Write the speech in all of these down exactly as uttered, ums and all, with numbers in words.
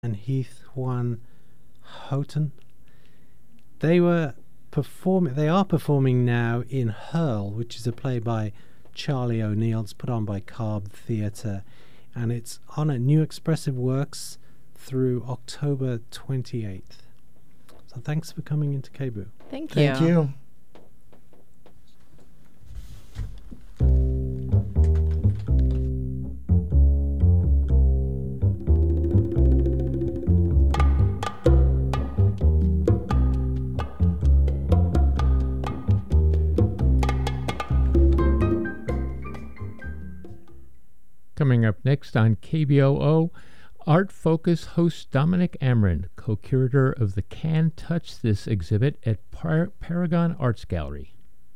and Heath One Houghton. They were performing. They are performing now in Hurl, which is a play by Charlie O'Neill. It's put on by Carb Theatre, and it's on at New Expressive Works through October twenty-eighth. So thanks for coming into K B U. Thank you. Thank you. Coming up next on K B O O, Art Focus host Dominic Amron, co-curator of the Can Touch This exhibit at Par- Paragon Arts Gallery.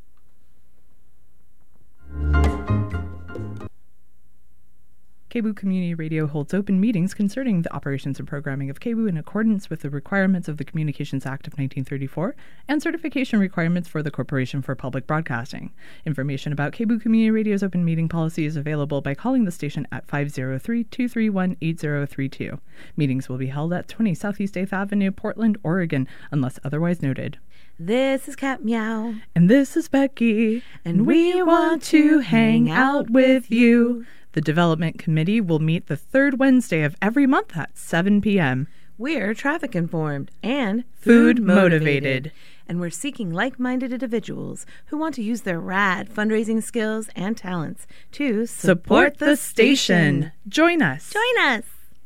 K B U Community Radio holds open meetings concerning the operations and programming of K B U in accordance with the requirements of the Communications Act of nineteen thirty-four and certification requirements for the Corporation for Public Broadcasting. Information about K B U Community Radio's open meeting policy is available by calling the station at five oh three, two three one, eight oh three two. Meetings will be held at twenty Southeast eighth Avenue, Portland, Oregon, unless otherwise noted. This is Cat Meow. And this is Becky. And we want to hang out with you. The Development Committee will meet the third Wednesday of every month at seven p.m. We're traffic informed and Food motivated. And we're seeking like-minded individuals who want to use their rad fundraising skills and talents to support, Support the station. Join us. Join us.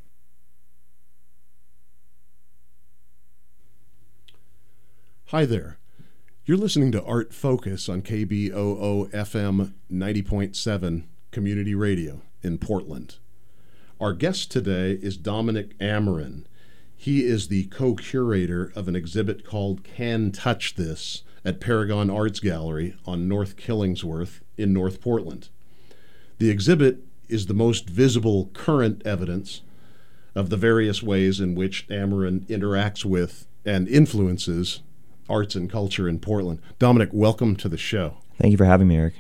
Hi there. You're listening to Art Focus on K B O O F M ninety point seven Community Radio in Portland. Our guest today is Dominic Amron. He is the co-curator of an exhibit called Can Touch This at Paragon Arts Gallery on North Killingsworth in North Portland. The exhibit is the most visible current evidence of the various ways in which Amron interacts with and influences arts and culture in Portland. Dominic, welcome to the show. Thank you for having me, Eric.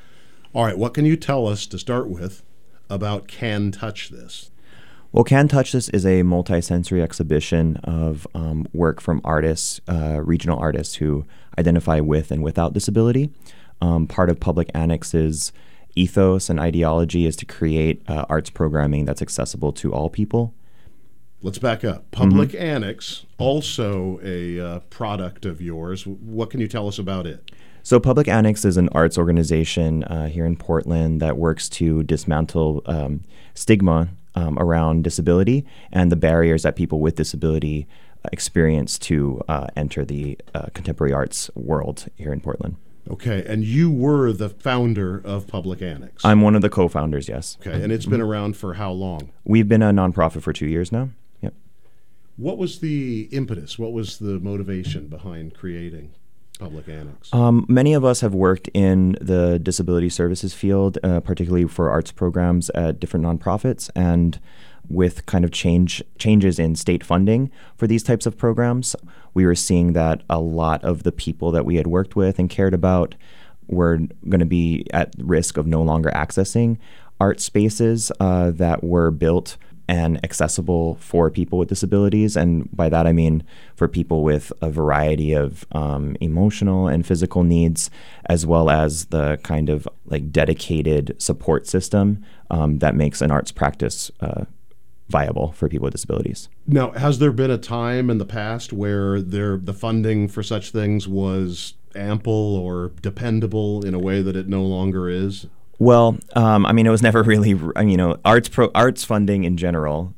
All right, what can you tell us to start with about Can Touch This? Well, Can Touch This is a multi-sensory exhibition of um, work from artists, uh, regional artists who identify with and without disability. Um, part of Public Annex's ethos and ideology is to create uh, arts programming that's accessible to all people. Let's back up. Public Mm-hmm. Annex, also a uh, product of yours. What can you tell us about it? So Public Annex is an arts organization uh, here in Portland that works to dismantle um, stigma um, around disability and the barriers that people with disability experience to uh, enter the uh, contemporary arts world here in Portland. Okay, and you were the founder of Public Annex. I'm one of the co-founders, yes. Okay, and it's been around for how long? We've been a nonprofit for two years now. Yep. What was the impetus? What was the motivation behind creating Public Annex? Um, many of us have worked in the disability services field, uh, particularly for arts programs at different nonprofits, and with kind of change changes in state funding for these types of programs, we were seeing that a lot of the people that we had worked with and cared about were going to be at risk of no longer accessing art spaces uh, that were built and accessible for people with disabilities. And by that, I mean for people with a variety of um, emotional and physical needs, as well as the kind of like dedicated support system um, that makes an arts practice uh, viable for people with disabilities. Now, has there been a time in the past where there the funding for such things was ample or dependable in a way that it no longer is? Well, um, I mean, it was never really, you know, arts pro, arts funding in general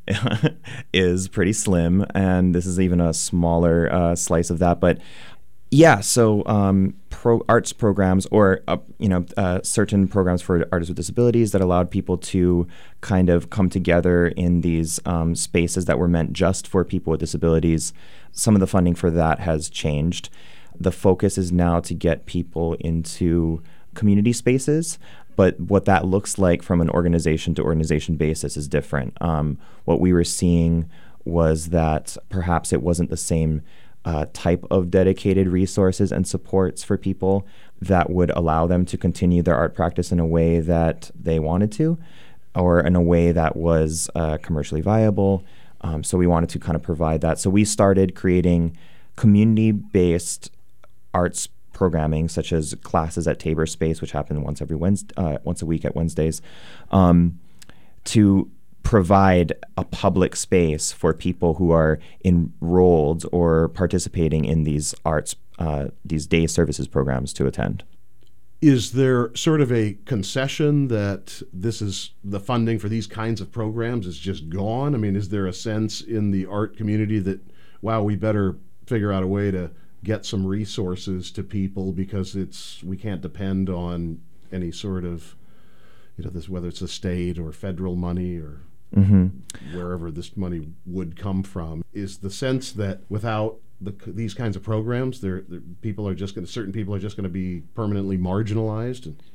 is pretty slim, and this is even a smaller uh, slice of that. But yeah, so um, pro arts programs or, uh, you know, uh, certain programs for artists with disabilities that allowed people to kind of come together in these um, spaces that were meant just for people with disabilities, some of the funding for that has changed. The focus is now to get people into community spaces. But what that looks like from an organization to organization basis is different. Um, what we were seeing was that perhaps it wasn't the same uh, type of dedicated resources and supports for people that would allow them to continue their art practice in a way that they wanted to, or in a way that was uh, commercially viable, Um, so we wanted to kind of provide that. So we started creating community-based arts programming, such as classes at Tabor Space, which happen once every Wednesday, uh, once a week at Wednesdays, um, to provide a public space for people who are enrolled or participating in these arts, uh, these day services programs to attend. Is there sort of a concession that this is the funding for these kinds of programs is just gone? I mean, is there a sense in the art community that, wow, we better figure out a way to get some resources to people because it's we can't depend on any sort of, you know, this, whether it's the state or federal money or mm-hmm. wherever this money would come from? Is the sense that without the, these kinds of programs, there people are just going to certain people are just going to be permanently marginalized? And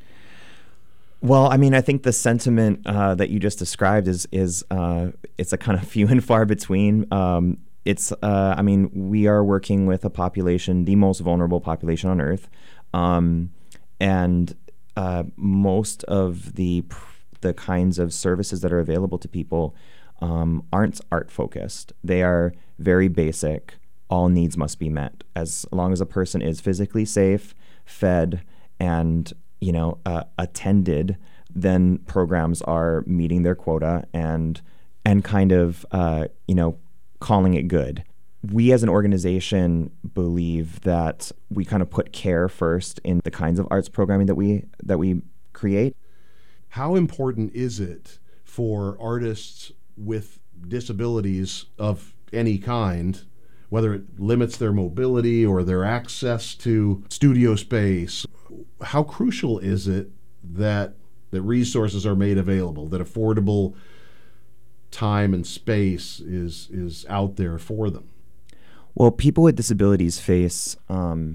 well, I mean, I think the sentiment uh, that you just described is is uh, it's a kind of few and far between. Um, It's, uh, I mean, we are working with a population, the most vulnerable population on Earth, um, and uh, most of the the kinds of services that are available to people um, aren't art focused. They are very basic. All needs must be met. As long as a person is physically safe, fed, and you know uh, attended, then programs are meeting their quota and and kind of uh, you know. calling it good. We as an organization believe that we kind of put care first in the kinds of arts programming that we that we create. How important is it for artists with disabilities of any kind, whether it limits their mobility or their access to studio space, how crucial is it that that resources are made available, that affordable time and space is is out there for them? Well, people with disabilities face, um,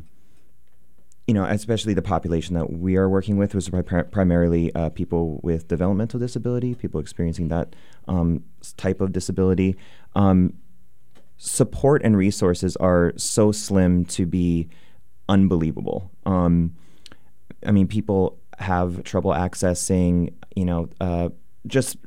you know, especially the population that we are working with was pri- primarily uh, people with developmental disability, people experiencing that um, type of disability. Um, support and resources are so slim to be unbelievable. Um, I mean, people have trouble accessing, you know, uh, just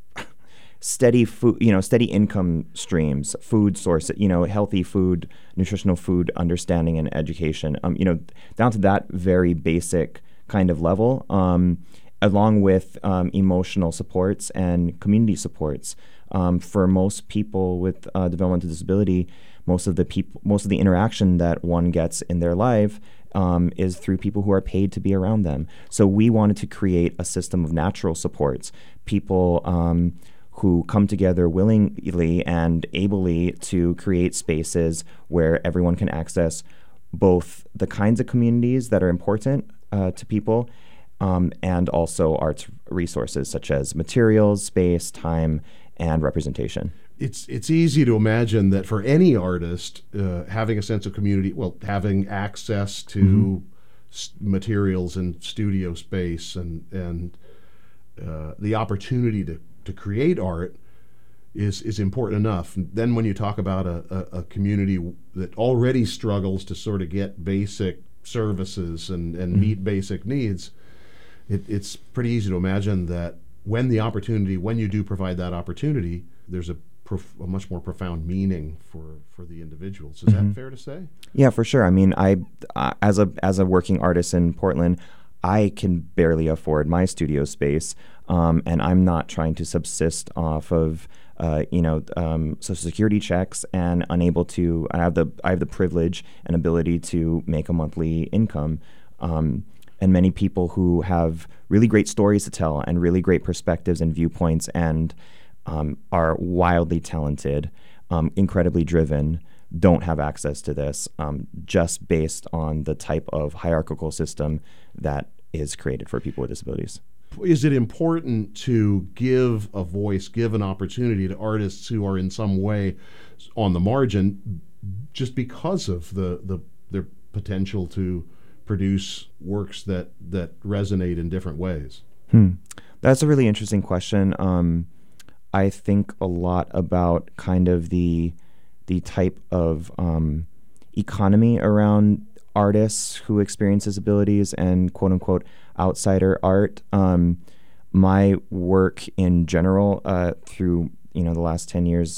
steady food, you know, steady income streams, food source, you know, healthy food, nutritional food, understanding and education, um, you know, down to that very basic kind of level, um, along with um, emotional supports and community supports. Um, for most people with uh, developmental disability, most of the people, most of the interaction that one gets in their life um, is through people who are paid to be around them. So we wanted to create a system of natural supports, people um, who come together willingly and ably to create spaces where everyone can access both the kinds of communities that are important uh, to people um, and also arts resources such as materials, space, time, and representation. It's it's easy to imagine that for any artist, uh, having a sense of community, well, having access to mm-hmm. s- materials and studio space and, and uh, the opportunity to to create art is is important enough. And then when you talk about a, a, a community that already struggles to sort of get basic services and, and mm-hmm. meet basic needs, it, it's pretty easy to imagine that when the opportunity, when you do provide that opportunity, there's a, prof- a much more profound meaning for, for the individuals. Is mm-hmm. that fair to say? Yeah, for sure. I mean, I uh, as a as a working artist in Portland, I can barely afford my studio space, um, and I'm not trying to subsist off of, uh, you know, um, Social Security checks, and unable to. I have the I have the privilege and ability to make a monthly income, um, and many people who have really great stories to tell and really great perspectives and viewpoints, and um, are wildly talented, um, incredibly driven, don't have access to this, um, just based on the type of hierarchical system that is created for people with disabilities. Is it important to give a voice, give an opportunity to artists who are in some way on the margin just because of the, the their potential to produce works that, that resonate in different ways? Hmm. That's a really interesting question. Um, I think a lot about kind of the the type of um, economy around artists who experience disabilities and quote unquote outsider art. Um, my work in general uh, through you know the last ten years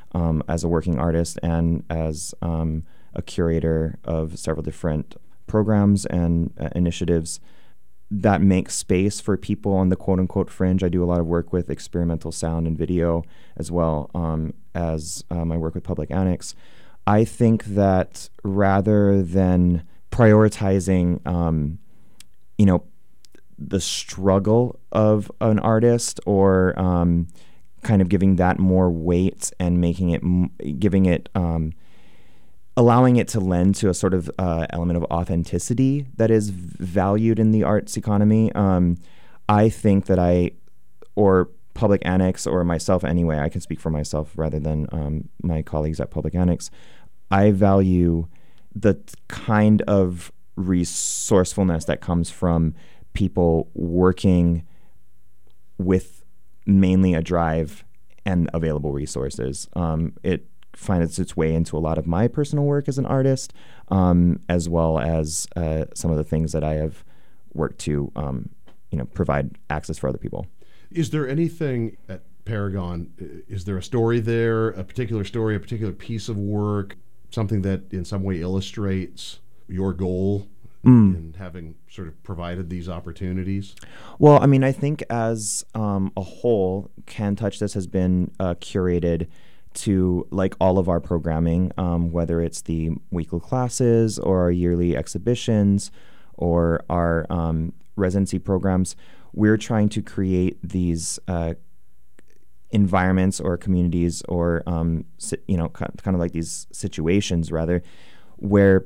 um, as a working artist and as um, a curator of several different programs and uh, initiatives that make space for people on the quote-unquote fringe. I do a lot of work with experimental sound and video as well um, as um, I work with Public Annex. I think that rather than prioritizing, um, you know, the struggle of an artist or um, kind of giving that more weight and making it, m- giving it, um, allowing it to lend to a sort of uh, element of authenticity that is valued in the arts economy. Um, I think that I, or Public Annex, or myself anyway, I can speak for myself rather than um, my colleagues at Public Annex, I value the kind of resourcefulness that comes from people working with mainly a drive and available resources. Um, it finds its way into a lot of my personal work as an artist, um, as well as uh, some of the things that I have worked to, um, you know, provide access for other people. Is there anything at Paragon, is there a story there, a particular story, a particular piece of work, something that in some way illustrates your goal mm. in having sort of provided these opportunities? Well, I mean, I think as um, a whole, Can Touch This has been uh, curated to, like all of our programming, um, whether it's the weekly classes or our yearly exhibitions or our um, residency programs, we're trying to create these uh, environments or communities or, um, si- you know, kind of like these situations, rather, where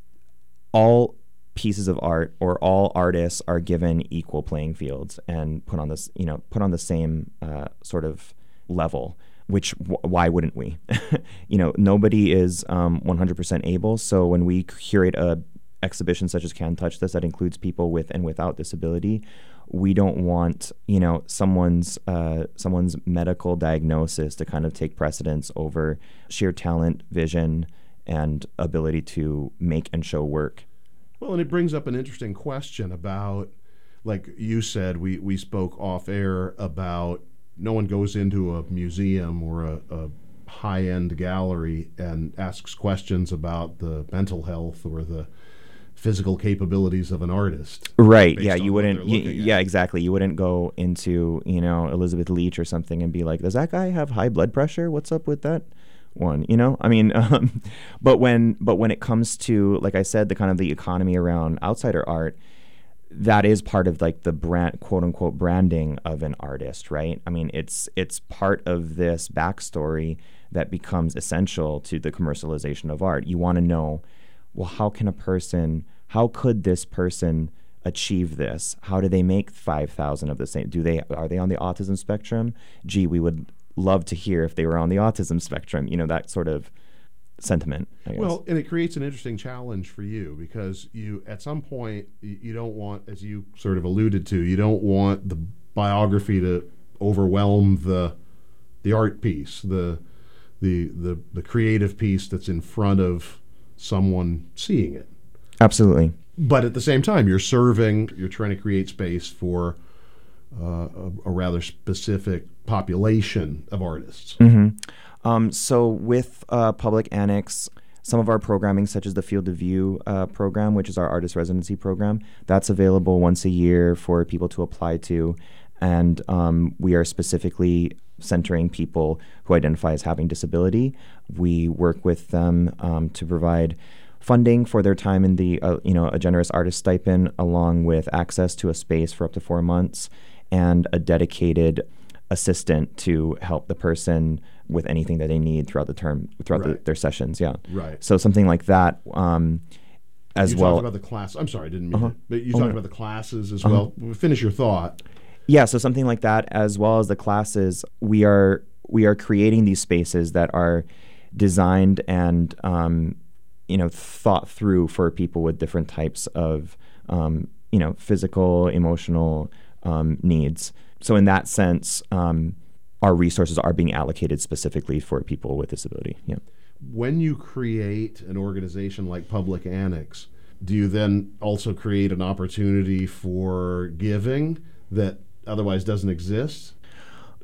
all pieces of art or all artists are given equal playing fields and put on this, you know, put on the same uh, sort of level. Which w- why wouldn't we? You know, nobody is um, one hundred percent able. So when we curate a exhibition such as Can Touch This that includes people with and without disability, we don't want, you know, someone's uh, someone's medical diagnosis to kind of take precedence over sheer talent, vision, and ability to make and show work. Well, and it brings up an interesting question about, like you said, we, we spoke off air about no one goes into a museum or a, a high-end gallery and asks questions about the mental health or the physical capabilities of an artist. Right. Yeah, you wouldn't. You, yeah, exactly. You wouldn't go into, you know, Elizabeth Leach or something and be like, does that guy have high blood pressure? What's up with that one? You know, I mean, um, but when but when it comes to, like I said, the kind of the economy around outsider art, that is part of like the brand, quote unquote, branding of an artist, right? I mean, it's it's part of this backstory that becomes essential to the commercialization of art. You want to know, well, how can a person, how could this person achieve this? How do they make five thousand of the same? Do they, are they on the autism spectrum? Gee, we would love to hear if they were on the autism spectrum, you know, that sort of sentiment, I guess. Well, and it creates an interesting challenge for you because you, at some point, you, you don't want, as you sort of alluded to, you don't want the biography to overwhelm the the art piece, the the the, the creative piece that's in front of someone seeing it. Absolutely. But at the same time, you're serving, you're trying to create space for uh, a, a rather specific population of artists. Mm-hmm. Um, so with uh, Public Annex, some of our programming, such as the Field of View uh, program, which is our artist residency program, that's available once a year for people to apply to. And um, we are specifically centering people who identify as having disability. We work with them um, to provide funding for their time in the, uh, you know, a generous artist stipend, along with access to a space for up to four months and a dedicated assistant to help the person with anything that they need throughout the term, throughout right. the, their sessions. Yeah. Right. So something like that, um, as you well. You talked about the class. I'm sorry, I didn't mean uh-huh. it. But you oh, talked no. about the classes as uh-huh. well. Finish your thought. Yeah. So something like that, as well as the classes, we are we are creating these spaces that are designed and um, you know thought through for people with different types of um, you know physical, emotional um, needs. So in that sense, um, our resources are being allocated specifically for people with disability. Yeah. When you create an organization like Public Annex, do you then also create an opportunity for giving that otherwise doesn't exist?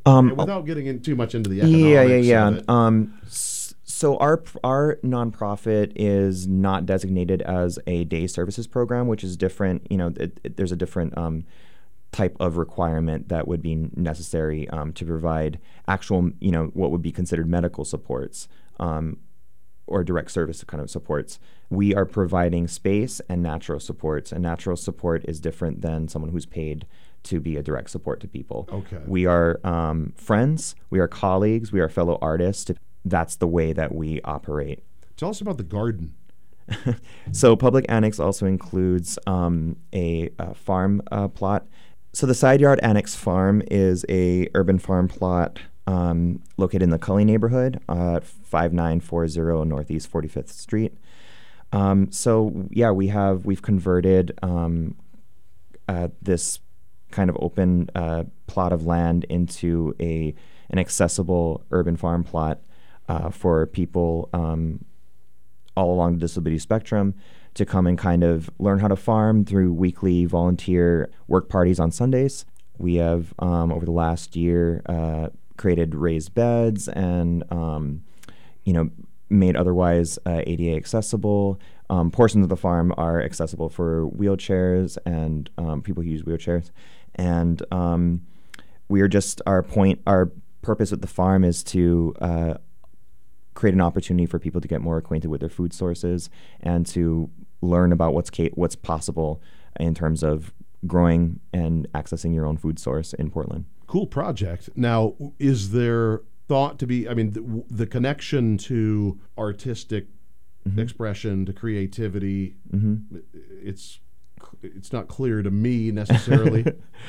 Um, Without getting in too much into the economics yeah, yeah, yeah. of it. Um, s- so our our nonprofit is not designated as a day services program, which is different. You know, it, it, there's a different um, type of requirement that would be necessary um, to provide actual, you know, what would be considered medical supports um, or direct service kind of supports. We are providing space and natural supports, and natural support is different than someone who's paid to be a direct support to people. Okay. We are um, friends, we are colleagues, we are fellow artists. That's the way that we operate. Tell us about the garden. So Public Annex also includes um, a, a farm uh, plot. So the Side Yard Annex Farm is a urban farm plot um, located in the Cully neighborhood uh, at five nine four zero Northeast forty-fifth Street. Um, so yeah, we have we've converted um, uh, this kind of open uh, plot of land into a an accessible urban farm plot uh, for people um, all along the disability spectrum to come and kind of learn how to farm through weekly volunteer work parties on Sundays. We have um, over the last year uh, created raised beds and um, you know made otherwise uh, A D A accessible. Um, portions of the farm are accessible for wheelchairs and um, people who use wheelchairs. And um, we are just our point, our purpose with the farm is to uh, create an opportunity for people to get more acquainted with their food sources and to learn about what's ca- what's possible in terms of growing and accessing your own food source in Portland. Cool project. Now, is there thought to be, I mean, the, the connection to artistic mm-hmm. expression, to creativity, mm-hmm. it's it's not clear to me necessarily.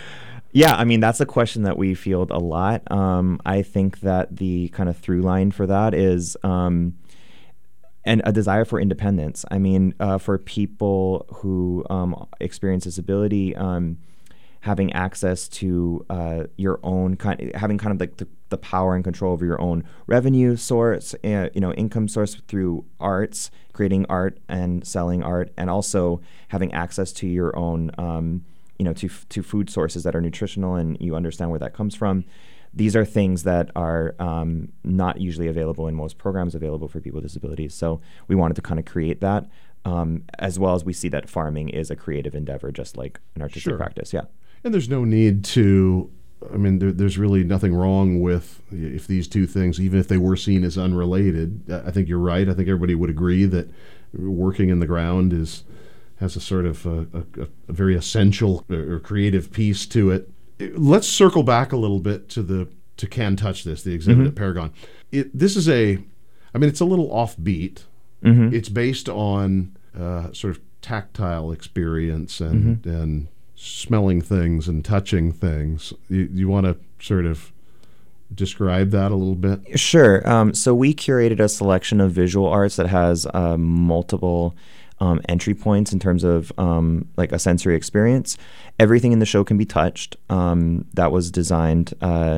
Yeah, I mean, that's a question that we field a lot. Um, I think that the kind of through line for that is um, and a desire for independence. I mean, uh, for people who um, experience disability, um, having access to uh, your own kind, having kind of like the, the power and control over your own revenue source, uh, you know, income source through arts, creating art and selling art, and also having access to your own, um, you know, to to food sources that are nutritional and you understand where that comes from. These are things that are um, not usually available in most programs available for people with disabilities. So we wanted to kind of create that, um, as well as we see that farming is a creative endeavor, just like an artistic Sure. practice. Yeah. And there's no need to, I mean, there, there's really nothing wrong with if these two things, even if they were seen as unrelated. I think you're right. I think everybody would agree that working in the ground is has a sort of a, a, a very essential or creative piece to it. Let's circle back a little bit to the to Can Touch This, the exhibit mm-hmm. at Paragon. It, this is a, I mean, it's a little offbeat. Mm-hmm. It's based on uh, sort of tactile experience and mm-hmm. and smelling things and touching things. You, you want to sort of describe that a little bit? Sure. Um, so we curated a selection of visual arts that has uh, multiple um, entry points in terms of um, like a sensory experience. Everything in the show can be touched. Um, that was designed uh,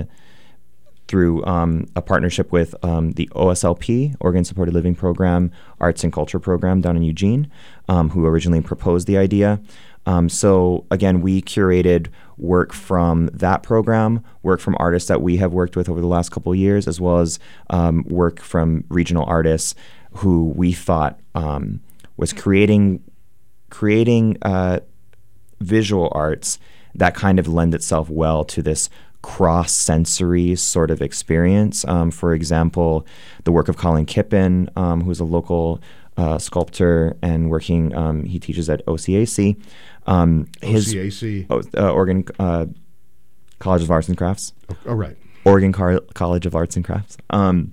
through um, a partnership with um, the O S L P, Oregon Supported Living Program, Arts and Culture Program down in Eugene, um, who originally proposed the idea. Um, so again, we curated work from that program, work from artists that we have worked with over the last couple of years, as well as um, work from regional artists who we thought um, was creating creating uh, visual arts that kind of lend itself well to this cross-sensory sort of experience. Um, for example, the work of Colin Kippen, um, who's a local uh, sculptor and working, um, he teaches at O C A C. Um, his, O C A C? Oh, uh, Oregon uh, College of Arts and Crafts. Oh, oh right. Oregon Car- College of Arts and Crafts. Um,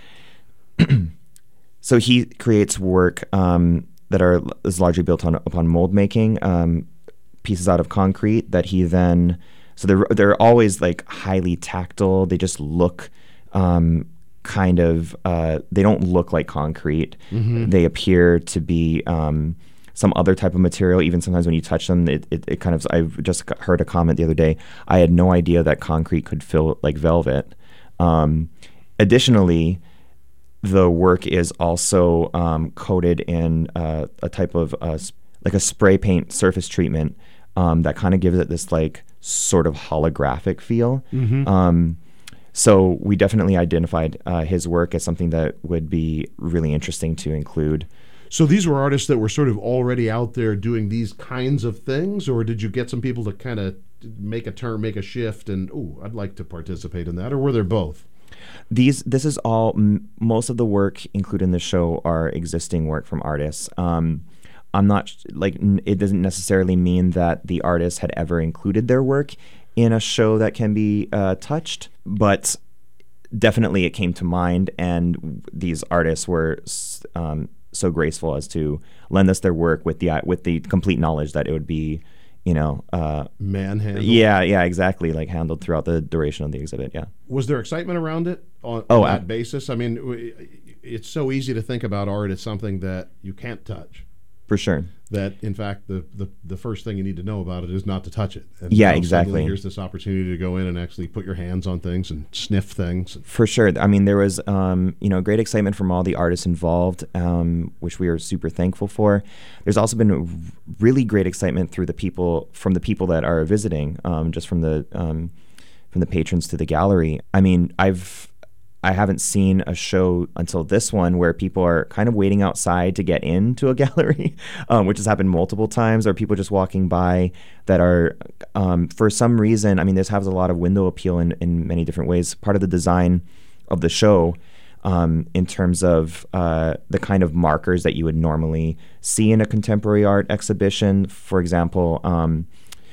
so he creates work um, that are is largely built on upon mold making, um, pieces out of concrete that he then. So they're they're always like highly tactile. They just look um, kind of. Uh, they don't look like concrete. Mm-hmm. They appear to be um, some other type of material. Even sometimes when you touch them, it, it, it kind of. I just heard a comment the other day. I had no idea that concrete could feel like velvet. Um, additionally, the work is also um, coated in uh, a type of uh, like a spray paint surface treatment um, that kind of gives it this like sort of holographic feel. Mm-hmm. Um, so we definitely identified uh, his work as something that would be really interesting to include. So these were artists that were sort of already out there doing these kinds of things, or did you get some people to kind of make a turn, make a shift, and, oh, I'd like to participate in that, or were there both? These, this is all, m- most of the work included in the show are existing work from artists. Um, I'm not, like, n- it doesn't necessarily mean that the artist had ever included their work in a show that can be uh, touched, but definitely it came to mind, and these artists were um, so graceful as to lend us their work with the with the complete knowledge that it would be, you know, uh, manhandled. Yeah, yeah, exactly, like handled throughout the duration of the exhibit. Yeah. Was there excitement around it on, oh, on that uh, basis? I mean, it's so easy to think about art as something that you can't touch. For sure. That, in fact, the, the, the first thing you need to know about it is not to touch it. And yeah, now exactly. suddenly here's this opportunity to go in and actually put your hands on things and sniff things. For sure. I mean, there was, um, you know, great excitement from all the artists involved, um, which we are super thankful for. There's also been really great excitement through the people, from the people that are visiting, um, just from the um, from the patrons to the gallery. I mean, I've I haven't seen a show until this one where people are kind of waiting outside to get into a gallery, um, which has happened multiple times, or people just walking by that are, um, for some reason, I mean, this has a lot of window appeal in, in many different ways. Part of the design of the show, um, in terms of uh, the kind of markers that you would normally see in a contemporary art exhibition, for example, um,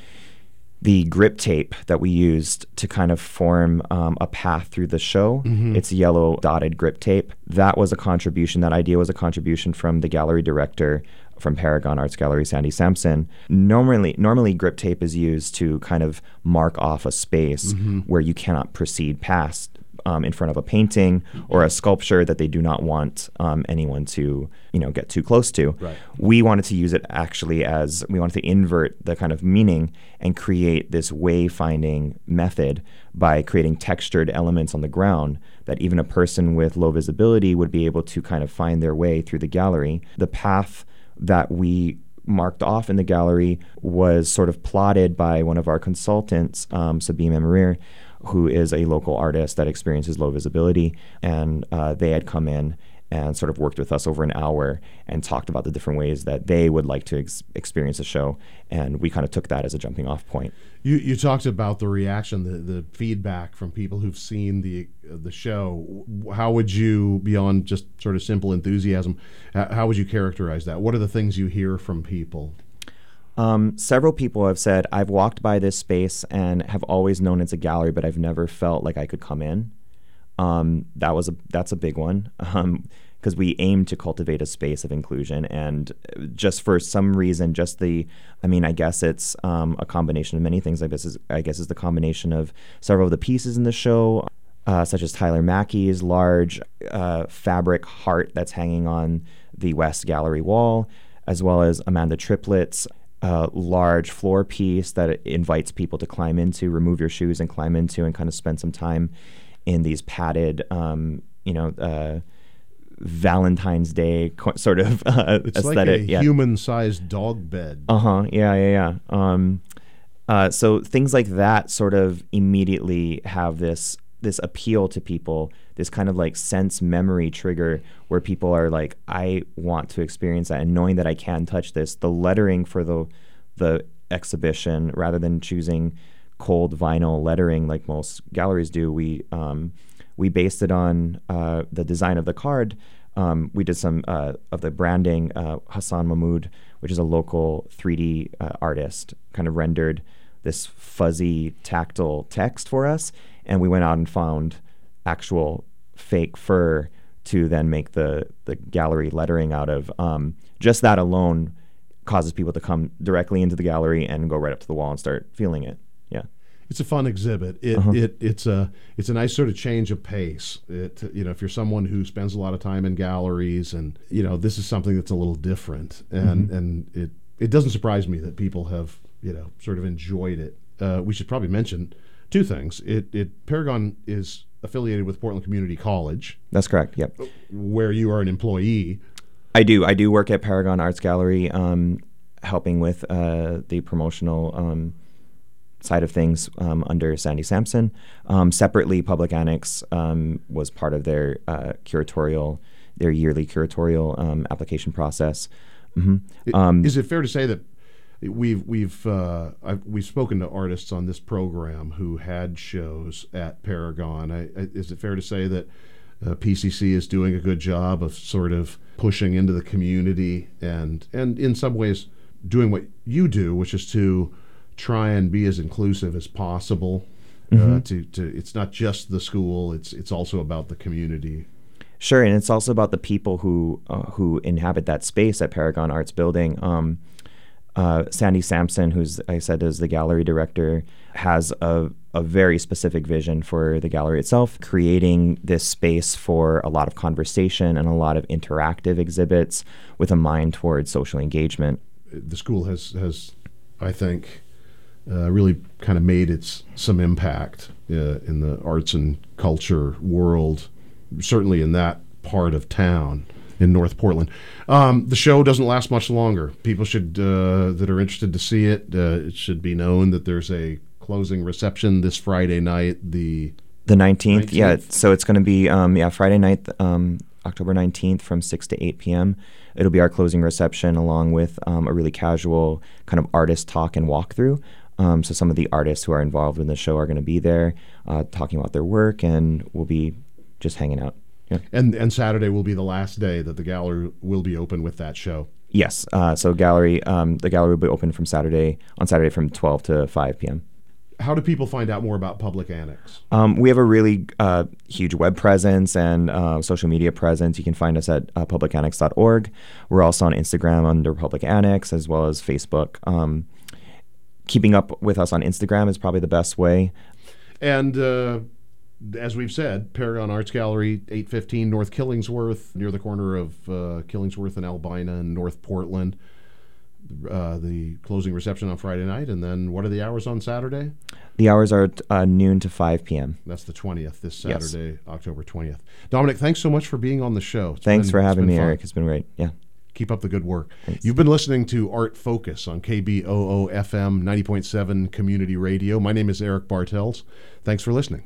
the grip tape that we used to kind of form um, a path through the show. Mm-hmm. It's yellow dotted grip tape. That was a contribution. That idea was a contribution from the gallery director from Paragon Arts Gallery, Sandy Sampson. Normally, normally grip tape is used to kind of mark off a space mm-hmm. where you cannot proceed past um, in front of a painting or a sculpture that they do not want um, anyone to, you know, get too close to. Right. We wanted to use it actually as, we wanted to invert the kind of meaning and create this wayfinding method by creating textured elements on the ground that even a person with low visibility would be able to kind of find their way through the gallery. The path that we marked off in the gallery was sort of plotted by one of our consultants, um, Sabine Memorir, who is a local artist that experiences low visibility. And uh, they had come in and sort of worked with us over an hour and talked about the different ways that they would like to ex- experience a show. And we kind of took that as a jumping off point. You you talked about the reaction, the, the feedback from people who've seen the uh, the show. How would you, beyond just sort of simple enthusiasm, how would you characterize that? What are the things you hear from people? Um, several people have said, I've walked by this space and have always known it's a gallery, but I've never felt like I could come in. Um, that was a that's a big one, um, because we aim to cultivate a space of inclusion, and just for some reason, just the, I mean, I guess it's um, a combination of many things. I guess is I guess is the combination of several of the pieces in the show, uh, such as Tyler Mackey's large uh, fabric heart that's hanging on the West Gallery wall, as well as Amanda Triplett's uh, large floor piece that invites people to climb into, remove your shoes and climb into, and kind of spend some time in these padded, um, you know, uh, Valentine's Day co- sort of uh, it's aesthetic. Like a yeah. human-sized dog bed. Uh huh. Yeah, yeah, yeah. Um, uh, so things like that sort of immediately have this this appeal to people, this kind of like sense memory trigger where people are like, I want to experience that, and knowing that I can touch this. The lettering for the the exhibition, rather than choosing cold vinyl lettering like most galleries do, we um, we based it on uh, the design of the card. Um, we did some uh, of the branding. Uh, Hassan Mahmoud, which is a local three D uh, artist, kind of rendered this fuzzy tactile text for us, and we went out and found actual fake fur to then make the the gallery lettering out of. Um, just that alone causes people to come directly into the gallery and go right up to the wall and start feeling it. Yeah. It's a fun exhibit. It uh-huh. it it's a it's a nice sort of change of pace. It you know, if you're someone who spends a lot of time in galleries, and you know, this is something that's a little different, and mm-hmm. and it it doesn't surprise me that people have, you know, sort of enjoyed it. Uh, we should probably mention two things. It it Paragon is affiliated with Portland Community College. That's correct. Yep. Where you are an employee. I do. I do work at Paragon Arts Gallery, um, helping with uh, the promotional um, side of things um, under Sandy Sampson. Um, separately, Public Annex um, was part of their uh, curatorial, their yearly curatorial um, application process. Mm-hmm. Um, Is it fair to say that we've we've uh, I've, we've spoken to artists on this program who had shows at Paragon? I, I, is it fair to say that uh, P C C is doing a good job of sort of pushing into the community and and in some ways doing what you do, which is to try and be as inclusive as possible? Mm-hmm. Uh, to to it's not just the school; it's it's also about the community. Sure, and it's also about the people who uh, who inhabit that space at Paragon Arts Building. Um, uh, Sandy Sampson, who's I said is the gallery director, has a a very specific vision for the gallery itself, creating this space for a lot of conversation and a lot of interactive exhibits with a mind towards social engagement. The school has has, I think, uh, really kind of made its some impact uh, in the arts and culture world. Certainly in that part of town in North Portland. Um, the show doesn't last much longer. People should uh, that are interested to see it, uh, it should be known that there's a closing reception this Friday night, the the nineteenth. nineteenth. Yeah, so it's going to be um, yeah Friday night, um, October nineteenth from six to eight p.m. It'll be our closing reception along with um, a really casual kind of artist talk and walkthrough. Um, so some of the artists who are involved in the show are going to be there uh, talking about their work, and we'll be just hanging out. Yeah. And and Saturday will be the last day that the gallery will be open with that show. Yes. Uh, so gallery, um, the gallery will be open from Saturday on Saturday from twelve to five p.m. How do people find out more about Public Annex? Um, we have a really uh, huge web presence and uh, social media presence. You can find us at uh, public annex dot org. We're also on Instagram under Public Annex, as well as Facebook. Um, keeping up with us on Instagram is probably the best way. And uh, as we've said, Paragon Arts Gallery, eight fifteen North Killingsworth, near the corner of uh, Killingsworth and Albina in North Portland. Uh, the closing reception on Friday night, and then what are the hours on Saturday? The hours are uh, noon to five p.m. That's the twentieth, this Yes. Saturday, October twentieth. Dominic, thanks so much for being on the show. It's Thanks been- for it's having been me, fun. Eric. It's been great. Yeah. Keep up the good work. Thanks. You've been listening to Art Focus on K B O O F M ninety point seven Community Radio. My name is Eric Bartels. Thanks for listening.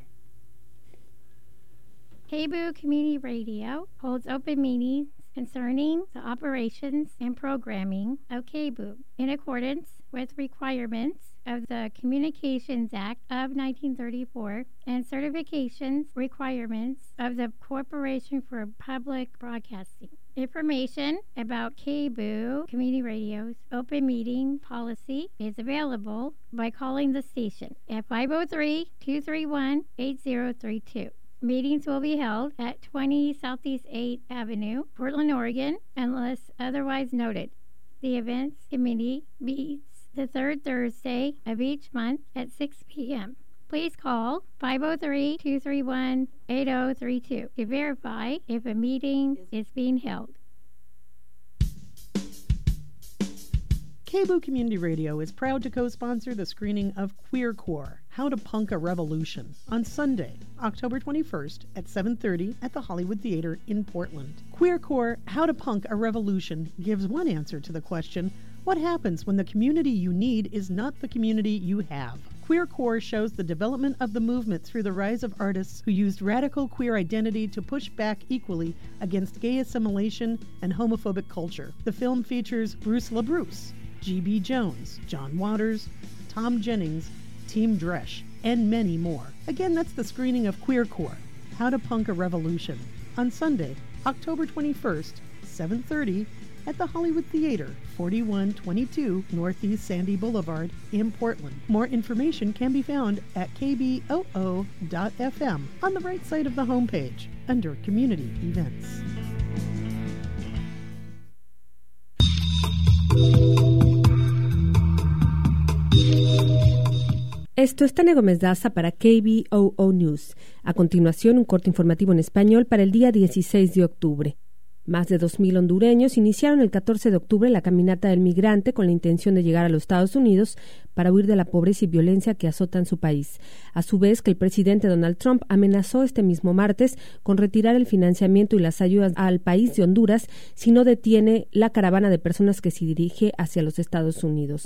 K B O Community Radio holds open meetings concerning the operations and programming of K B O in accordance with requirements of the Communications Act of nineteen thirty-four and certifications requirements of the Corporation for Public Broadcasting. Information about K B O Community Radio's open meeting policy is available by calling the station at five oh three, two three one, eight oh three two. Meetings will be held at twenty Southeast eighth Avenue, Portland, Oregon, unless otherwise noted. The events committee meets the third Thursday of each month at six p.m. Please call five oh three, two three one, eight oh three two to verify if a meeting is being held. K B O Community Radio is proud to co-sponsor the screening of Queercore, How to Punk a Revolution, on Sunday, October twenty-first at seven thirty at the Hollywood Theater in Portland. Queercore, How to Punk a Revolution gives one answer to the question, what happens when the community you need is not the community you have? Queercore shows the development of the movement through the rise of artists who used radical queer identity to push back equally against gay assimilation and homophobic culture. The film features Bruce LaBruce, G B Jones, John Waters, Tom Jennings, Team Dresch, and many more. Again, that's the screening of Queercore, How to Punk a Revolution, on Sunday, October twenty-first, seven thirty, at the Hollywood Theater, forty-one twenty-two Northeast Sandy Boulevard in Portland. More information can be found at k b o o dot f m on the right side of the homepage, under Community Events. Esto es Tania Gómez Daza para K B O O News. A continuación, un corte informativo en español para el día dieciséis de octubre. Más de dos mil hondureños iniciaron el catorce de octubre la caminata del migrante con la intención de llegar a los Estados Unidos para huir de la pobreza y violencia que azotan su país. A su vez, que el presidente Donald Trump amenazó este mismo martes con retirar el financiamiento y las ayudas al país de Honduras si no detiene la caravana de personas que se dirige hacia los Estados Unidos.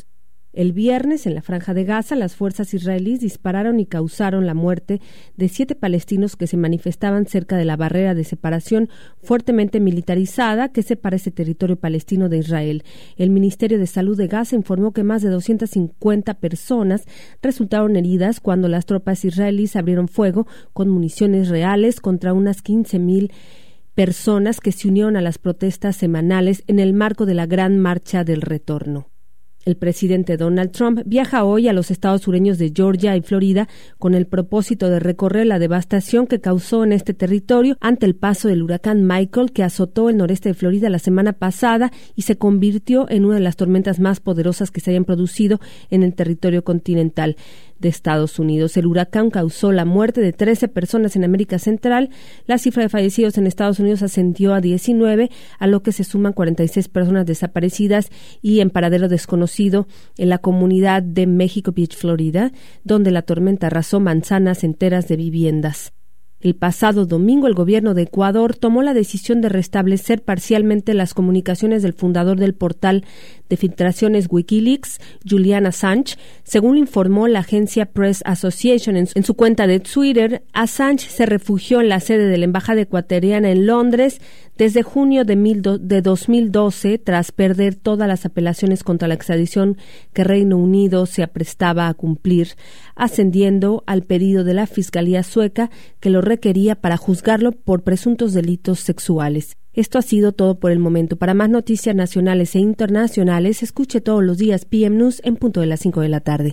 El viernes, en la Franja de Gaza, las fuerzas israelíes dispararon y causaron la muerte de siete palestinos que se manifestaban cerca de la barrera de separación fuertemente militarizada que separa ese territorio palestino de Israel. El Ministerio de Salud de Gaza informó que más de doscientas cincuenta personas resultaron heridas cuando las tropas israelíes abrieron fuego con municiones reales contra unas quince mil personas que se unieron a las protestas semanales en el marco de la Gran Marcha del Retorno. El presidente Donald Trump viaja hoy a los estados sureños de Georgia y Florida con el propósito de recorrer la devastación que causó en este territorio ante el paso del huracán Michael, que azotó el noreste de Florida la semana pasada y se convirtió en una de las tormentas más poderosas que se hayan producido en el territorio continental de Estados Unidos. El huracán causó la muerte de trece personas en América Central. La cifra de fallecidos en Estados Unidos ascendió a diecinueve, a lo que se suman cuarenta y seis personas desaparecidas y en paradero desconocido en la comunidad de México Beach, Florida, donde la tormenta arrasó manzanas enteras de viviendas. El pasado domingo, el gobierno de Ecuador tomó la decisión de restablecer parcialmente las comunicaciones del fundador del portal de filtraciones Wikileaks, Julian Assange. Según informó la agencia Press Association en su, en su cuenta de Twitter, Assange se refugió en la sede de la embajada ecuatoriana en Londres desde junio de, mil do, de dos mil doce, tras perder todas las apelaciones contra la extradición que Reino Unido se aprestaba a cumplir, ascendiendo al pedido de la Fiscalía sueca que lo requería para juzgarlo por presuntos delitos sexuales. Esto ha sido todo por el momento. Para más noticias nacionales e internacionales, escuche todos los días P M News en punto de las cinco de la tarde.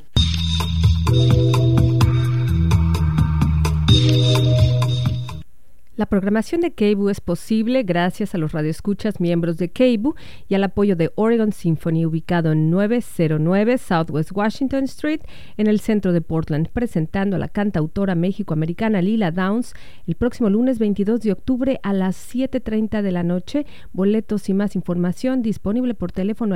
La programación de K B U es posible gracias a los radioescuchas miembros de K B U y al apoyo de Oregon Symphony, ubicado en nueve cero nueve Southwest Washington Street, en el centro de Portland, presentando a la cantautora mexicoamericana Lila Downs el próximo lunes veintidós de octubre a las siete treinta de la noche. Boletos y más información disponible por teléfono